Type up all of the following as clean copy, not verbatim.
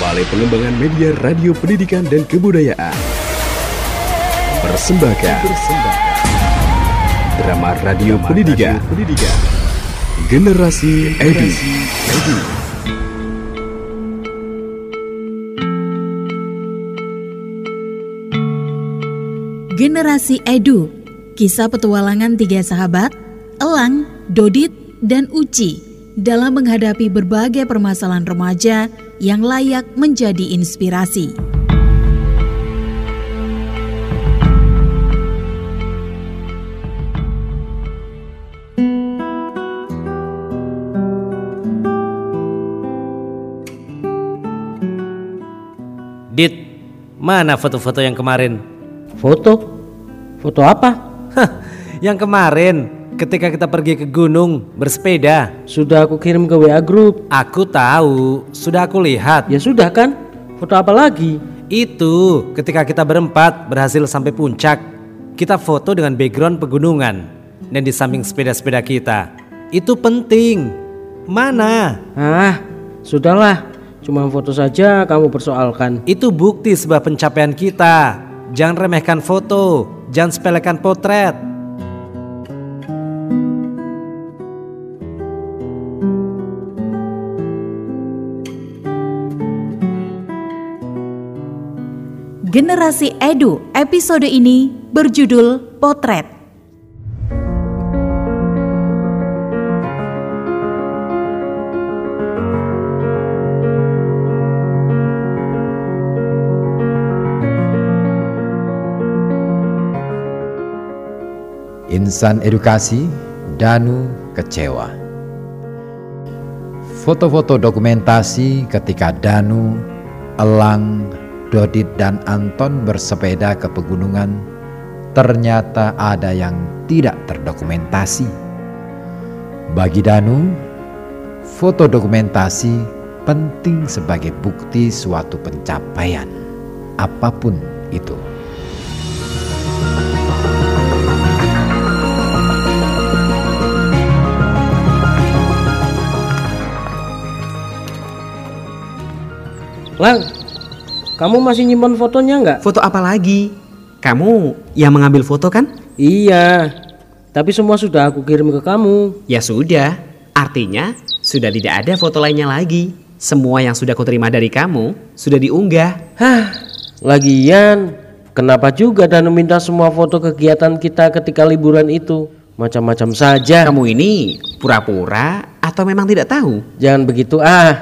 Balai Pengembangan Media Radio Pendidikan dan Kebudayaan persembahkan drama radio pendidikan Generasi Edu. Generasi Edu, kisah petualangan 3 sahabat, Elang, Dodit, dan Uci dalam menghadapi berbagai permasalahan remaja yang layak menjadi inspirasi. Dit, mana foto-foto yang kemarin? Foto? Foto apa? Yang kemarin ketika kita pergi ke gunung bersepeda. Sudah aku kirim ke WA Group. Aku tahu, sudah aku lihat. Ya sudah kan? Foto apa lagi? Itu ketika kita berempat berhasil sampai puncak. Kita foto dengan background pegunungan dan di samping sepeda-sepeda kita. Itu penting. Mana? Sudahlah. Cuma foto saja kamu persoalkan. Itu bukti sebuah pencapaian kita. Jangan remehkan foto, jangan sepelekan potret. Generasi Edu episode ini berjudul Potret. Insan edukasi, Danu kecewa. Foto-foto dokumentasi ketika Danu, Elang, Dodit, dan Anton bersepeda ke pegunungan ternyata ada yang tidak terdokumentasi. Bagi Danu, foto dokumentasi penting sebagai bukti suatu pencapaian, apapun itu. Lang, kamu masih nyimpan fotonya nggak? Foto apa lagi? Kamu yang mengambil foto kan? Iya, tapi semua sudah aku kirim ke kamu. Ya sudah, artinya sudah tidak ada foto lainnya lagi. Semua yang sudah kuterima dari kamu sudah diunggah. Lagian, kenapa juga Danu minta semua foto kegiatan kita ketika liburan itu? Macam-macam saja. Kamu ini pura-pura atau memang tidak tahu? Jangan begitu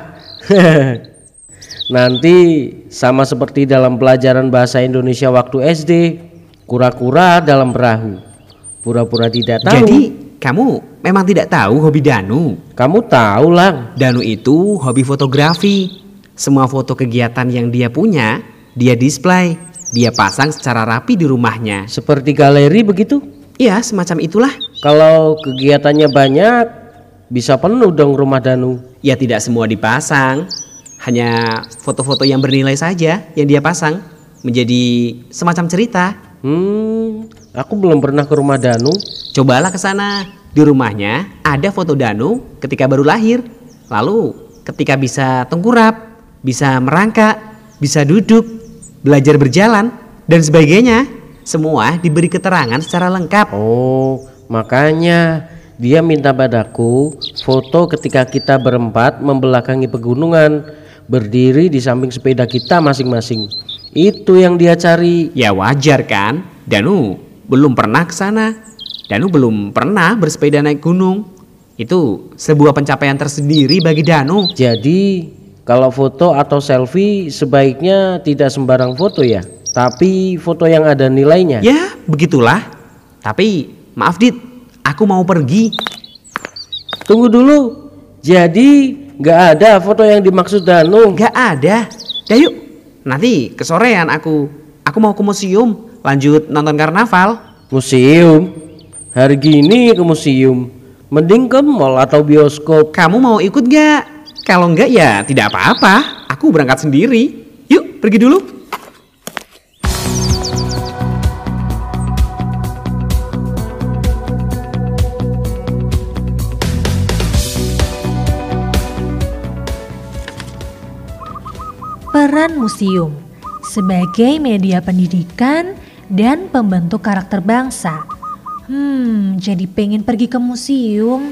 Nanti sama seperti dalam pelajaran bahasa Indonesia waktu SD, kura-kura dalam perahu, pura-pura tidak tahu. Jadi kamu memang tidak tahu hobi Danu? Kamu tahu Lang, Danu itu hobi fotografi. Semua foto kegiatan yang dia punya, dia display, dia pasang secara rapi di rumahnya. Seperti galeri begitu? Iya, semacam itulah. Kalau kegiatannya banyak, bisa penuh dong rumah Danu. Ya tidak semua dipasang. Hanya foto-foto yang bernilai saja yang dia pasang menjadi semacam cerita. Aku belum pernah ke rumah Danu. Cobalah ke sana. Di rumahnya ada foto Danu ketika baru lahir. Lalu ketika bisa tengkurap, bisa merangkak, bisa duduk, belajar berjalan dan sebagainya. Semua diberi keterangan secara lengkap. Oh, makanya dia minta padaku foto ketika kita berempat membelakangi pegunungan, berdiri di samping sepeda kita masing-masing. Itu yang dia cari. Ya wajar kan? Danu belum pernah ke sana. Danu belum pernah bersepeda naik gunung. Itu sebuah pencapaian tersendiri bagi Danu. Jadi kalau foto atau selfie sebaiknya tidak sembarang foto ya, tapi foto yang ada nilainya. Ya begitulah. Tapi maaf Dit, aku mau pergi. Tunggu dulu. Jadi gak ada foto yang dimaksud Danu? Gak ada. Dah yuk, nanti kesorean aku mau ke museum, lanjut nonton karnaval. Museum? Hari gini ke museum? Mending ke mall atau bioskop. Kamu mau ikut gak? Kalau enggak ya tidak apa-apa, aku berangkat sendiri. Yuk pergi dulu. Peran museum sebagai media pendidikan dan pembentuk karakter bangsa. Jadi pengen pergi ke museum.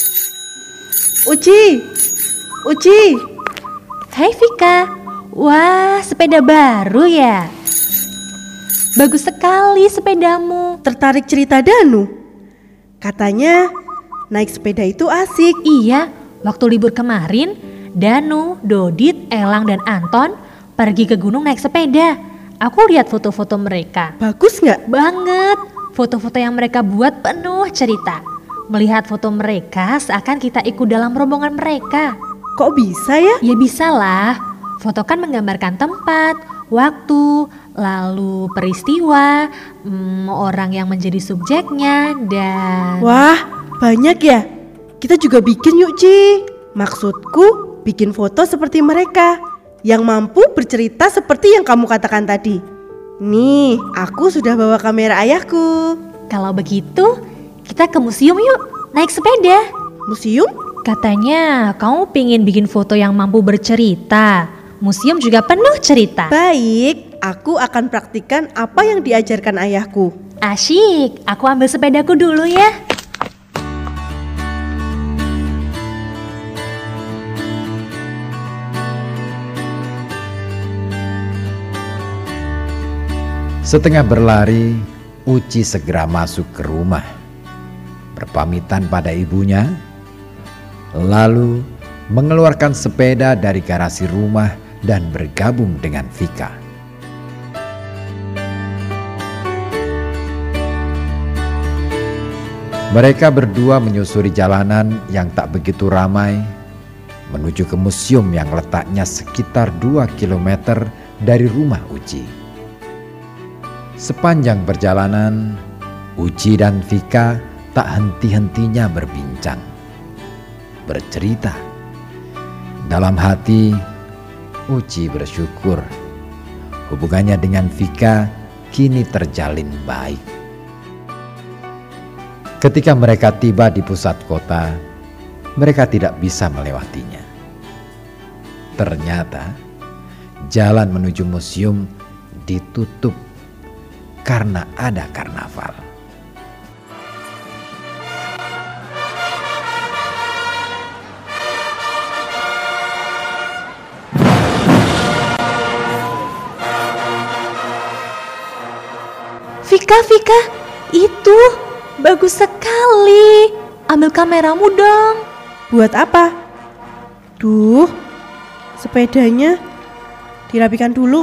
Uci. Hai Vika, wah sepeda baru ya? Bagus sekali sepedamu. Tertarik cerita Danu? Katanya naik sepeda itu asik. Iya, waktu libur kemarin, Danu, Dodit, Elang dan Anton pergi ke gunung naik sepeda. Aku lihat foto-foto mereka. Bagus nggak? Banget. Foto-foto yang mereka buat penuh cerita. Melihat foto mereka seakan kita ikut dalam rombongan mereka. Kok bisa ya? Ya bisa lah. Foto kan menggambarkan tempat, waktu, lalu peristiwa, orang yang menjadi subjeknya, dan... Wah, banyak ya? Kita juga bikin yuk, Ci. Maksudku, bikin foto seperti mereka yang mampu bercerita seperti yang kamu katakan tadi. Nih, aku sudah bawa kamera ayahku. Kalau begitu, kita ke museum yuk, naik sepeda. Museum? Katanya kamu pengen bikin foto yang mampu bercerita. Museum juga penuh cerita. Baik, aku akan praktikkan apa yang diajarkan ayahku. Asyik, aku ambil sepedaku dulu ya. Setengah berlari, Uci segera masuk ke rumah, berpamitan pada ibunya, lalu mengeluarkan sepeda dari garasi rumah dan bergabung dengan Vika. Mereka berdua menyusuri jalanan yang tak begitu ramai menuju ke museum yang letaknya sekitar 2 km dari rumah Uci. Sepanjang perjalanan, Uci dan Vika tak henti-hentinya berbincang, bercerita. Dalam hati, Uci bersyukur hubungannya dengan Vika kini terjalin baik. Ketika mereka tiba di pusat kota, mereka tidak bisa melewatinya. Ternyata jalan menuju museum ditutup karena ada karnaval. Vika, itu bagus sekali. Ambil kameramu dong. Buat apa? Duh, sepedanya dirapikan dulu.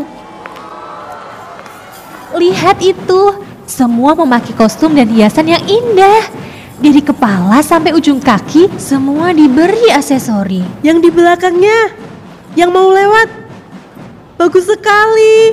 Lihat itu, semua memakai kostum dan hiasan yang indah. Dari kepala sampai ujung kaki, semua diberi aksesori. Yang di belakangnya, yang mau lewat, bagus sekali.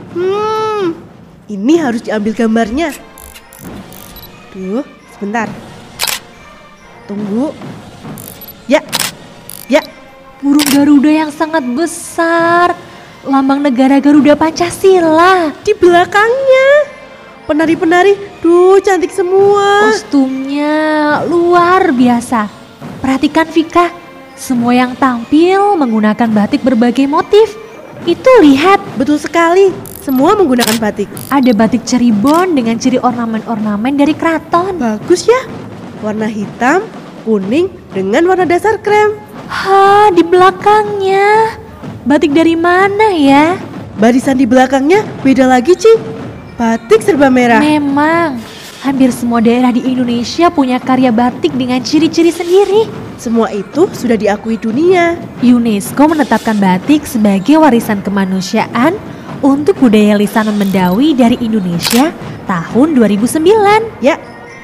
Ini harus diambil gambarnya. Tuh, sebentar. Tunggu. Ya. Burung Garuda yang sangat besar. Lambang negara Garuda Pancasila. Di belakangnya, penari-penari, duh cantik semua. Kostumnya luar biasa. Perhatikan Vika, semua yang tampil menggunakan batik berbagai motif. Itu lihat. Betul sekali, semua menggunakan batik. Ada batik Cirebon dengan ciri ornamen-ornamen dari keraton. Bagus ya, warna hitam, kuning dengan warna dasar krem. Di belakangnya. Batik dari mana ya? Barisan di belakangnya beda lagi, Ci. Batik serba merah. Memang, hampir semua daerah di Indonesia punya karya batik dengan ciri-ciri sendiri. Semua itu sudah diakui dunia. UNESCO menetapkan batik sebagai warisan kemanusiaan untuk budaya lisan Mendawi dari Indonesia tahun 2009. Ya.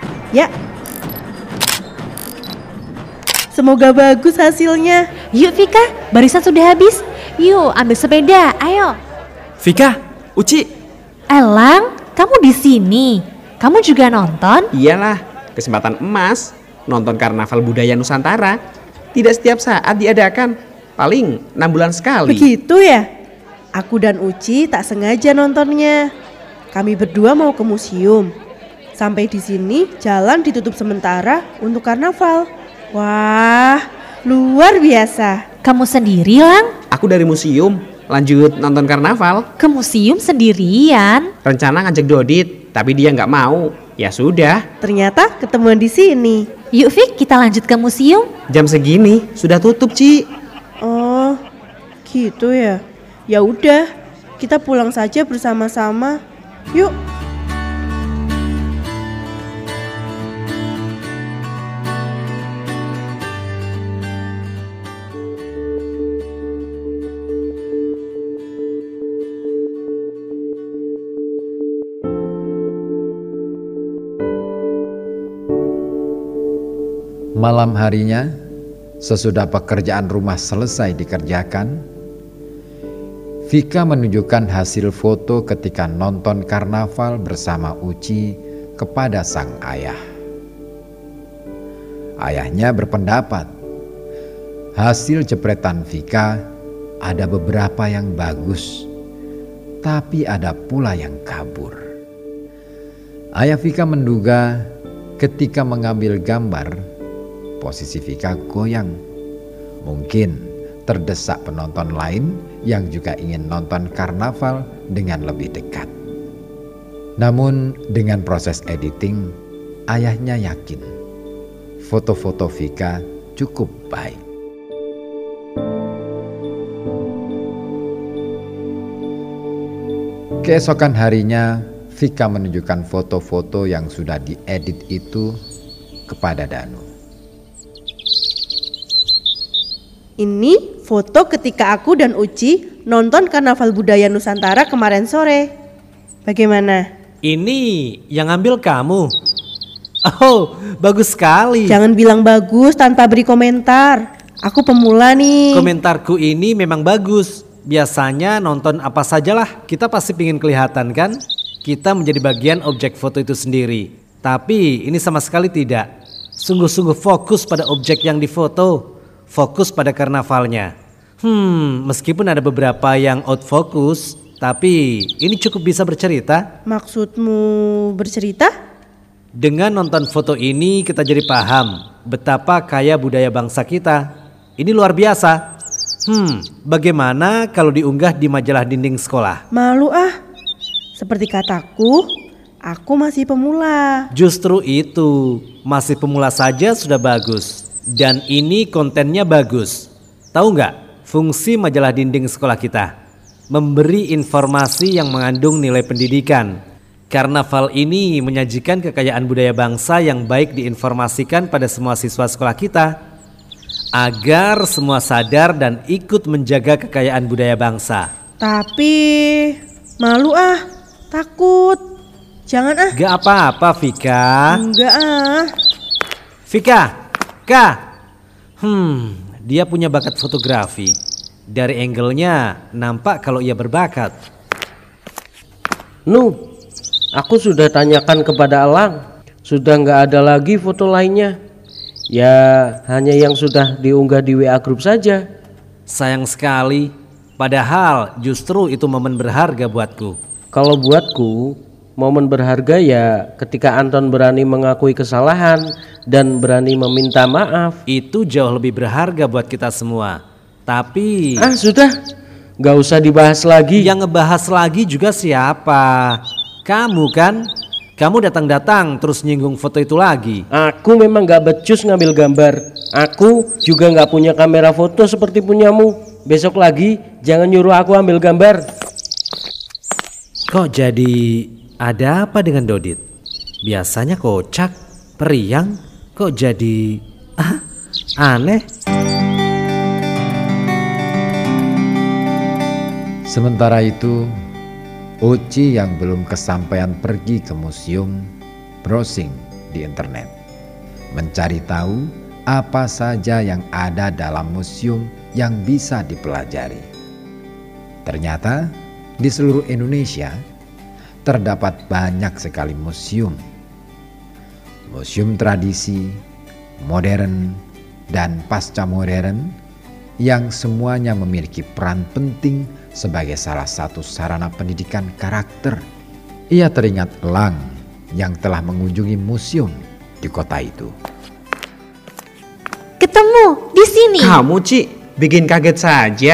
Semoga bagus hasilnya. Yuk Vika, barisan sudah habis. Yuk ambil sepeda, ayo. Vika, Uci. Elang, kamu di sini. Kamu juga nonton? Iyalah, kesempatan emas nonton karnaval budaya Nusantara. Tidak setiap saat diadakan, paling 6 bulan sekali. Begitu ya? Aku dan Uci tak sengaja nontonnya. Kami berdua mau ke museum. Sampai di sini jalan ditutup sementara untuk karnaval. Wah, luar biasa. Kamu sendiri, Lang? Aku dari museum, lanjut nonton karnaval. Ke museum sendirian? Rencana ngajak Dodit, tapi dia nggak mau. Ya sudah, Ternyata ketemuan di sini. Yuk Fik, kita lanjut ke museum. jam segini sudah tutup, Ci. Oh, gitu ya. Ya udah, kita pulang saja bersama-sama. Yuk. Malam harinya, sesudah pekerjaan rumah selesai dikerjakan, Vika menunjukkan hasil foto ketika nonton karnaval bersama Uci kepada sang ayah. Ayahnya berpendapat, hasil jepretan Vika ada beberapa yang bagus, tapi ada pula yang kabur. Ayah Vika menduga ketika mengambil gambar, posisi Vika goyang. Mungkin terdesak penonton lain yang juga ingin nonton karnaval dengan lebih dekat. Namun dengan proses editing, ayahnya yakin foto-foto Vika cukup baik. Keesokan harinya, Vika menunjukkan foto-foto yang sudah diedit itu kepada Danu. Ini foto ketika aku dan Uci nonton Karnaval Budaya Nusantara kemarin sore. Bagaimana? Ini yang ambil kamu. Oh, bagus sekali. Jangan bilang bagus tanpa beri komentar. Aku pemula nih. Komentarku ini memang bagus. Biasanya nonton apa sajalah, kita pasti pingin kelihatan kan? Kita menjadi bagian objek foto itu sendiri. Tapi ini sama sekali tidak. Sungguh-sungguh fokus pada objek yang difoto. Fokus pada karnavalnya. Meskipun ada beberapa yang out fokus, tapi ini cukup bisa bercerita. Maksudmu bercerita? Dengan nonton foto ini kita jadi paham betapa kaya budaya bangsa kita. Ini luar biasa. Bagaimana kalau diunggah di majalah dinding sekolah? Malu ah. Seperti kataku, aku masih pemula. Justru itu, masih pemula saja sudah bagus. Dan ini kontennya bagus. Tahu nggak fungsi majalah dinding sekolah kita? Memberi informasi yang mengandung nilai pendidikan. Karnaval ini menyajikan kekayaan budaya bangsa yang baik diinformasikan pada semua siswa sekolah kita. Agar semua sadar dan ikut menjaga kekayaan budaya bangsa. Tapi malu ah, takut. Jangan ah. Gak apa-apa Vika. Enggak ah. Vika, Kak. Dia punya bakat fotografi. Dari angle-nya nampak kalau ia berbakat. Aku sudah tanyakan kepada Alang. Sudah nggak ada lagi foto lainnya. Ya hanya yang sudah diunggah di WA grup saja. Sayang sekali. Padahal justru itu momen berharga buatku. Kalau buatku, momen berharga ya ketika Anton berani mengakui kesalahan dan berani meminta maaf. Itu jauh lebih berharga buat kita semua. Tapi Sudah, gak usah dibahas lagi. yang ngebahas lagi juga siapa? Kamu kan? Kamu datang-datang terus nyinggung foto itu lagi. Aku memang gak becus ngambil gambar. Aku juga gak punya kamera foto seperti punyamu. Besok lagi jangan nyuruh aku ambil gambar. Kok jadi ada apa dengan Dodit? Biasanya kocak, periang, kok jadi aneh. Sementara itu, Uci yang belum kesampaian pergi ke museum, browsing di internet, mencari tahu apa saja yang ada dalam museum yang bisa dipelajari. Ternyata di seluruh Indonesia terdapat banyak sekali museum. Museum tradisi, modern, dan pasca modern yang semuanya memiliki peran penting sebagai salah satu sarana pendidikan karakter. Ia teringat Elang yang telah mengunjungi museum di kota itu. Ketemu di sini. Kamu Ci, bikin kaget saja.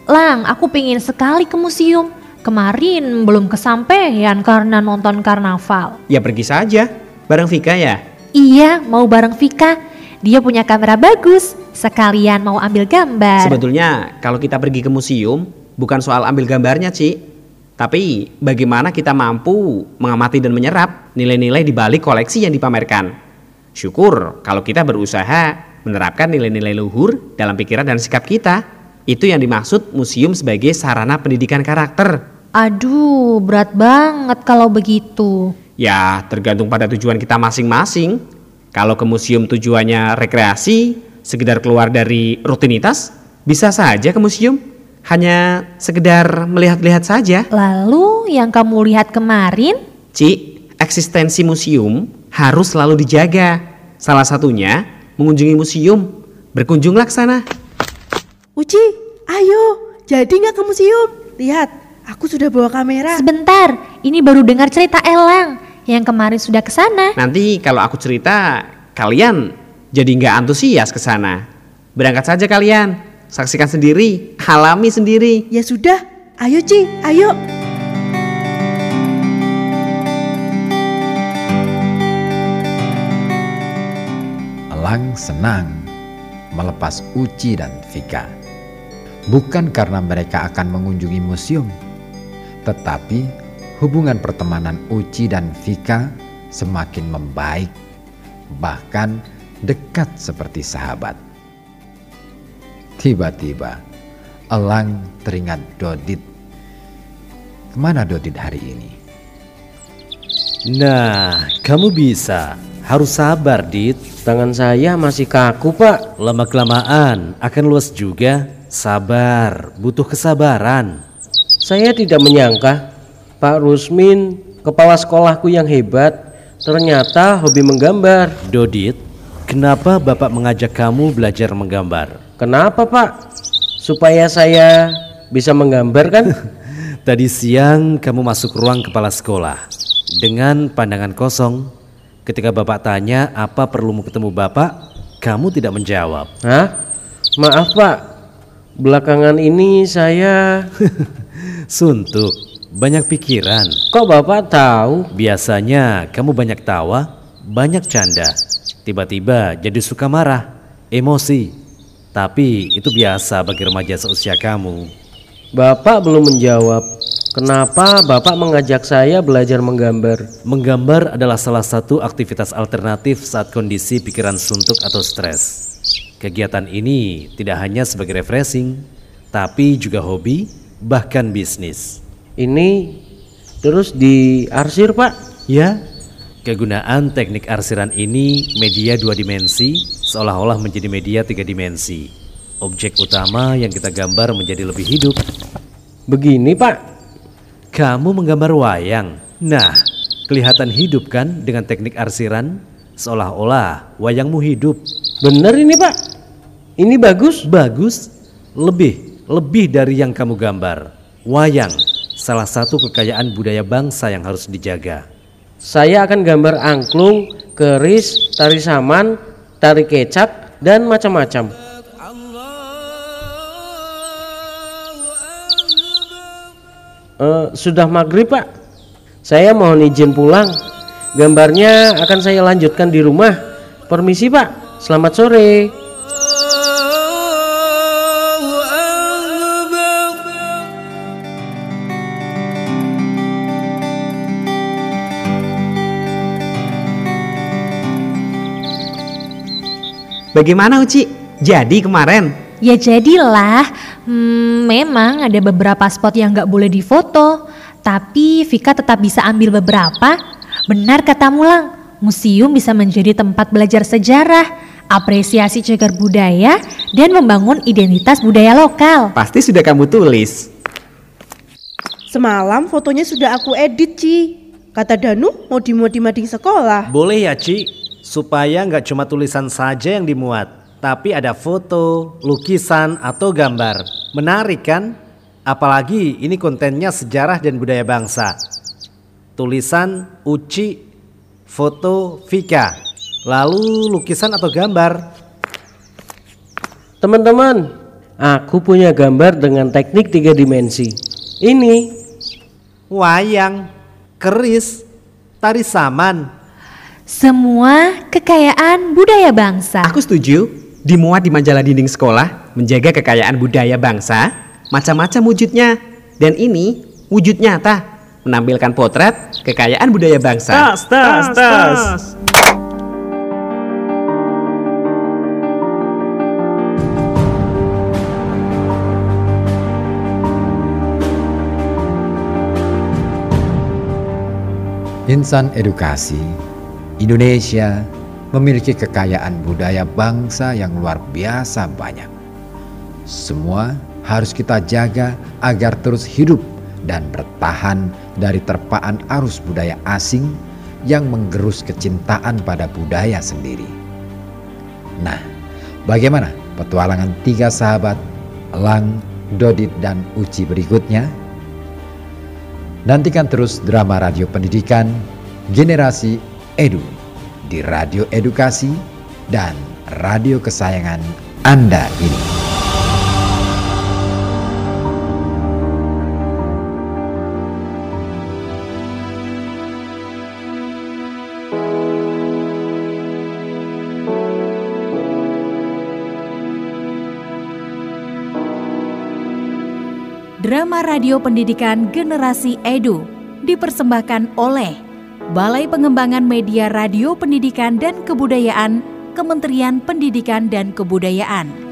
Lang, aku pengen sekali ke museum. Kemarin belum kesampaian karena nonton karnaval. Ya pergi saja, bareng Vika ya. Iya, mau bareng Vika. Dia punya kamera bagus, sekalian mau ambil gambar. Sebetulnya kalau kita pergi ke museum, bukan soal ambil gambarnya, Ci. Tapi bagaimana kita mampu mengamati dan menyerap nilai-nilai di balik koleksi yang dipamerkan. Syukur kalau kita berusaha menerapkan nilai-nilai luhur dalam pikiran dan sikap kita. Itu yang dimaksud museum sebagai sarana pendidikan karakter. Aduh, berat banget kalau begitu. Ya, tergantung pada tujuan kita masing-masing. Kalau ke museum tujuannya rekreasi, sekedar keluar dari rutinitas, bisa saja ke museum. Hanya sekedar melihat-lihat saja. Lalu yang kamu lihat kemarin? Ci, eksistensi museum harus selalu dijaga. Salah satunya mengunjungi museum. Berkunjunglah ke sana. Uci, ayo, jadi nggak ke museum? Lihat, aku sudah bawa kamera. Sebentar, ini baru dengar cerita Elang yang kemarin sudah ke sana. Nanti kalau aku cerita, kalian jadi nggak antusias ke sana. Berangkat saja kalian, saksikan sendiri, alami sendiri. Ya sudah, ayo Ci, ayo. Elang senang melepas Uci dan Vika. Bukan karena mereka akan mengunjungi museum, tetapi hubungan pertemanan Uci dan Vika semakin membaik, bahkan dekat seperti sahabat. Tiba-tiba, Elang teringat Dodit. Kemana Dodit hari ini? Nah, kamu bisa. Harus sabar, Dit. Tangan saya masih kaku, Pak. Lama-kelamaan akan luas juga. Sabar, butuh kesabaran. Saya tidak menyangka Pak Rusmin, kepala sekolahku yang hebat, ternyata hobi menggambar. Dodit, kenapa Bapak mengajak kamu belajar menggambar? Kenapa, Pak? Supaya saya bisa menggambar kan? Tadi siang kamu masuk ruang kepala sekolah dengan pandangan kosong. Ketika Bapak tanya apa perlumu ketemu Bapak, kamu tidak menjawab. Hah? Maaf, Pak. Belakangan ini saya suntuk, banyak pikiran. Kok Bapak tahu? Biasanya kamu banyak tawa, banyak canda. Tiba-tiba jadi suka marah, emosi. Tapi itu biasa bagi remaja seusia kamu. Bapak belum menjawab. Kenapa Bapak mengajak saya belajar menggambar? Menggambar adalah salah satu aktivitas alternatif saat kondisi pikiran suntuk atau stres. Kegiatan ini tidak hanya sebagai refreshing, tapi juga hobi, bahkan bisnis. Ini terus diarsir, Pak? Ya, kegunaan teknik arsiran ini media 2 dimensi seolah-olah menjadi media 3 dimensi. Objek utama yang kita gambar menjadi lebih hidup. Begini, Pak. Kamu menggambar wayang. Nah, kelihatan hidup kan dengan teknik arsiran? Seolah-olah wayangmu hidup. Benar ini, Pak. Ini bagus. Bagus. Lebih dari yang kamu gambar. Wayang, salah satu kekayaan budaya bangsa yang harus dijaga. Saya akan gambar angklung, keris, tari saman, tari kecap, dan macam-macam. Sudah maghrib, Pak. Saya mohon izin pulang. Gambarnya akan saya lanjutkan di rumah. Permisi, Pak. Selamat sore. Bagaimana Uci? Jadi kemarin? Ya jadilah. Memang ada beberapa spot yang gak boleh difoto, tapi Vika tetap bisa ambil beberapa. Benar kata Mulang, museum bisa menjadi tempat belajar sejarah, apresiasi cagar budaya, dan membangun identitas budaya lokal. Pasti sudah kamu tulis. Semalam fotonya sudah aku edit, Ci. Kata Danu mau dimuat di mading sekolah. Boleh ya, Ci, supaya nggak cuma tulisan saja yang dimuat, tapi ada foto, lukisan, atau gambar. Menarik kan? Apalagi ini kontennya sejarah dan budaya bangsa. Tulisan Uci, foto Vika, lalu lukisan atau gambar. Teman-teman, Aku punya gambar dengan teknik 3 dimensi. Ini. Wayang, keris, tari saman. Semua kekayaan budaya bangsa. Aku setuju, dimuat di majalah dinding sekolah, menjaga kekayaan budaya bangsa, macam-macam wujudnya. Dan ini wujud nyata, menampilkan potret kekayaan budaya bangsa. Tas. Insan edukasi, Indonesia memiliki kekayaan budaya bangsa yang luar biasa banyak. Semua harus kita jaga agar terus hidup dan bertahan dari terpaan arus budaya asing yang menggerus kecintaan pada budaya sendiri. Nah, bagaimana petualangan 3 sahabat Elang, Dodit, dan Uci berikutnya? Nantikan terus drama radio pendidikan Generasi Edu di Radio Edukasi dan radio kesayangan Anda ini. Drama radio pendidikan Generasi Edu dipersembahkan oleh Balai Pengembangan Media Radio Pendidikan dan Kebudayaan, Kementerian Pendidikan dan Kebudayaan.